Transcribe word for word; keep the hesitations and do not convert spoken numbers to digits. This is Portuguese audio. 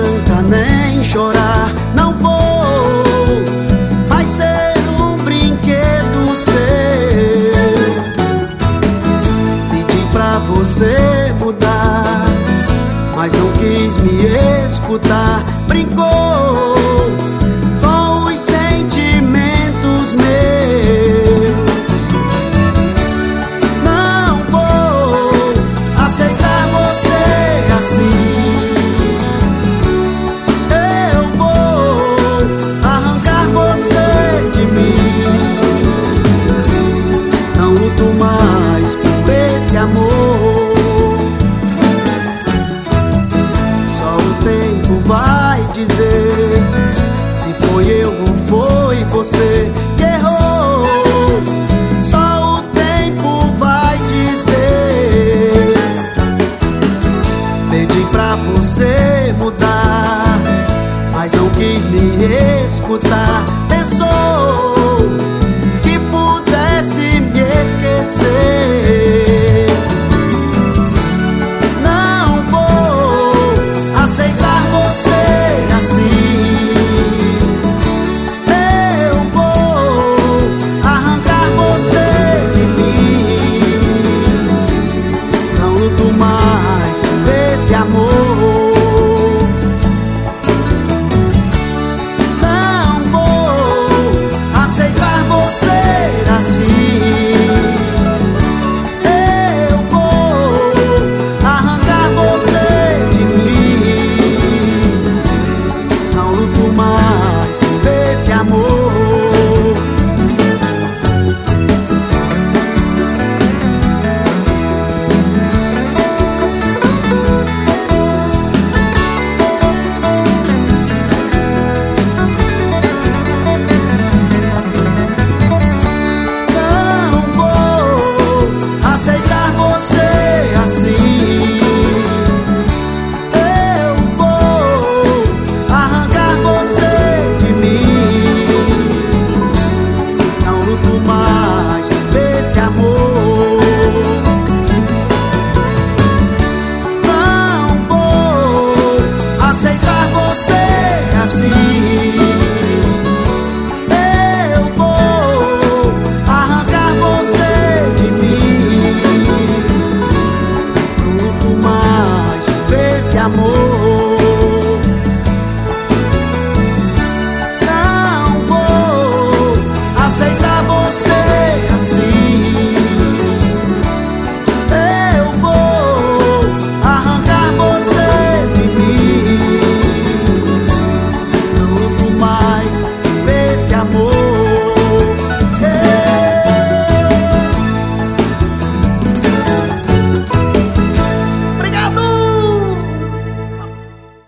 adianta nem chorar. Não vou mais ser um brinquedo seu. Pedi pra você mudar, mas não quis me escutar. Brincou com os sentimentos meus. Não vou aceitar você assim. Eu vou arrancar você de mim. Não luto mais por esse amor. Só o tempo vai dizer se foi eu ou foi você que errou. Só o tempo vai dizer. Pedi pra você mudar, mas não quis me escutar. Pensou que pudesse me esquecer.